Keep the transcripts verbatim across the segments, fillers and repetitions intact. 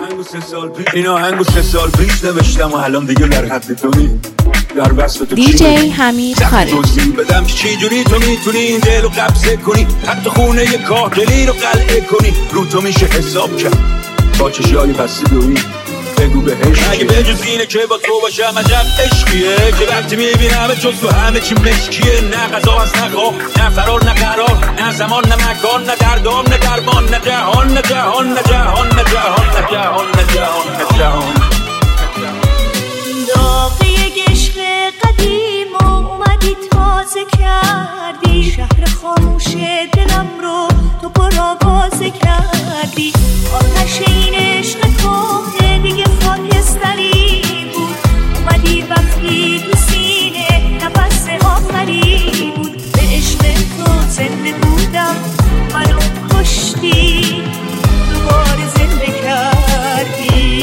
آهنگو سه سال پیش این آهنگو سه سال پیش نوشتم و الان دیگه در حد تو نی در وصف تو دی جی حمید خالد توضیح بدم که چی جوری تو میتونی این دل رو قبضه کنی، حتی خونه ی کاهگلی رو قلعه کنی. رو تو میشه حساب کرد با چشای بسته دوی. بگو بهش اگه به جز اینه که با تو باشم عجب عشقیه که وقتی میبینم جز تو همه چی مشکیه. نه غذا هست نه خواب نه فرار نه قرار نه زمان نه مکان نه دردام نه درمان نه جهان نه جهان نه جهان نه جهان نه جهان نه جهان نه جهان. داغی عشق قدیم و اومدی تازه کردی، شهر خاموش دلم رو تو پرآوازه کردی. آتش این عشق کهنه دیگه خاکستری بود، اومدی وقتی تو سینه نفس آخری بود. به عشق تو زنده بودم منو کشتی، دوباره زنده کردی.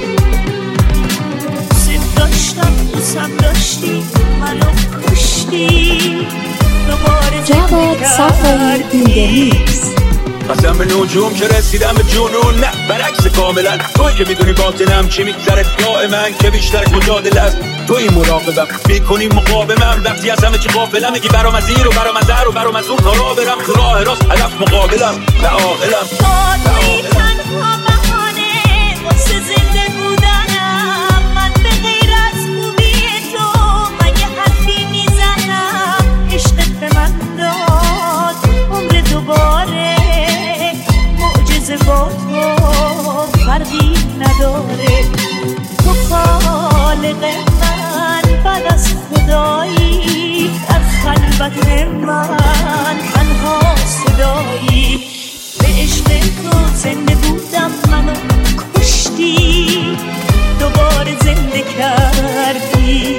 دوست داشتم دوستم داشتی منو کشتی، دوباره زنده کردی. قسم به نجوم که رسیدم به جنون، نه برعکس کاملا. توی که میدونی باطنم چی میگذره، داء من که بیشتر مجادله است. توی مراقبم میکنی مقاومم، وقتی از همه چی غافلم میگی برام از این و برام از در و برام از اون تا راه برم تو راه راست هدف مقابلم و عاقلم. توی تنها بهانه واسه زنده بودنم، من به غیر از خوبی تو من یه حرفی میزنم. عشقت به من داد عمر دوباره، معجزه با تو فرقی نداره. تو خالق من بعد از خدایی، در خلوت من تنها صدایی. به عشق تو زنده بودم منو کشتی، دوباره زنده کردی.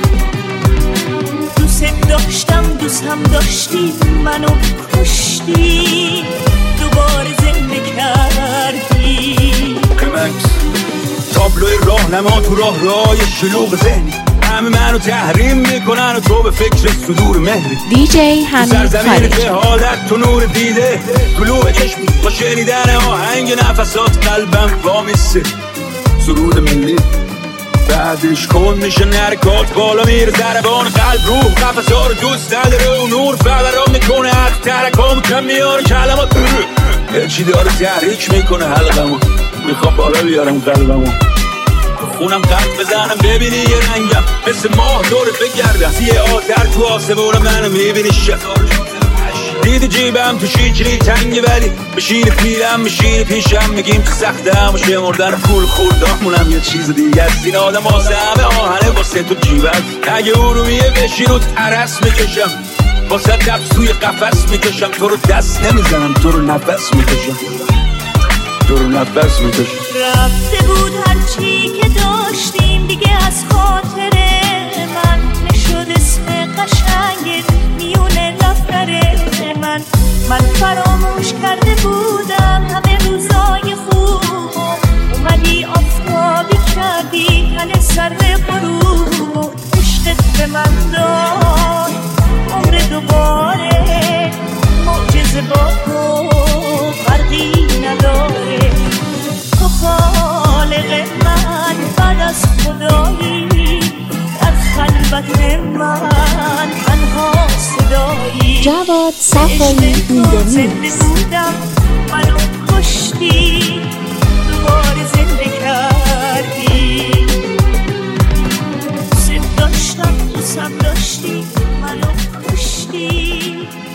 دوست داشتم دوستم داشتی منو کشتی، دوباره زنده کردی. کمکس تابلوی راهنما تو راه راه شلوغ ذهنی، همه منو تحریم میکنن و تو به فکر صدور مهری. دی جی حمید سرزمین جهالت تو نور دیده، طلوع چشم با شنیدن آهنگ نفسات قلبم وامیسته. سرود ملی بعدش کن میشه نرکات، بالا میره ضربان قلب روح قفصا رو دوست نداره و نور فورا میکنه از ترکام کم میاره کلمات. چی داره تحریک میکنه حلقمو، میخوام بالا بیارم قلبمو. خونم قلب بزنم ببینی یه رنگم مثل ماه دورت بگردم. یه آتر تو آسمون منو میبینی شکار دیدی جیبم تو شیجری تنگه، ولی بشین پیرم میشین پیشم میگیم سختم و شمردن پول خوردامونم یه چیز دیگه است. این آدم واسه همه آهنه واسه تو جیبت، اگه ارومیه بشین و ترس میکشم واسه دبس توی قفس میکشم. تو رو دست نمیزنم تو رو نفس میکشم، تو رو نفس میکشم. رفته بود هرچی که داشتیم دیگه از خاطره من، نشد اسم قشنگت میونه دفتر من. من فراموش کرده بودم همه روزای خوب، اومدی آفتابی کردی تن سر غروب. عشقت به من داد عمر دوباره، معجزه با تو فرقی نداره. تو خالق من بعد از خدایی، در خلوت من تنها صدایی. جواد صفایی زنده بودم منو کشتی، دوباره زنده کردی. دوست داشتم دوستم داشتی منو کشتی،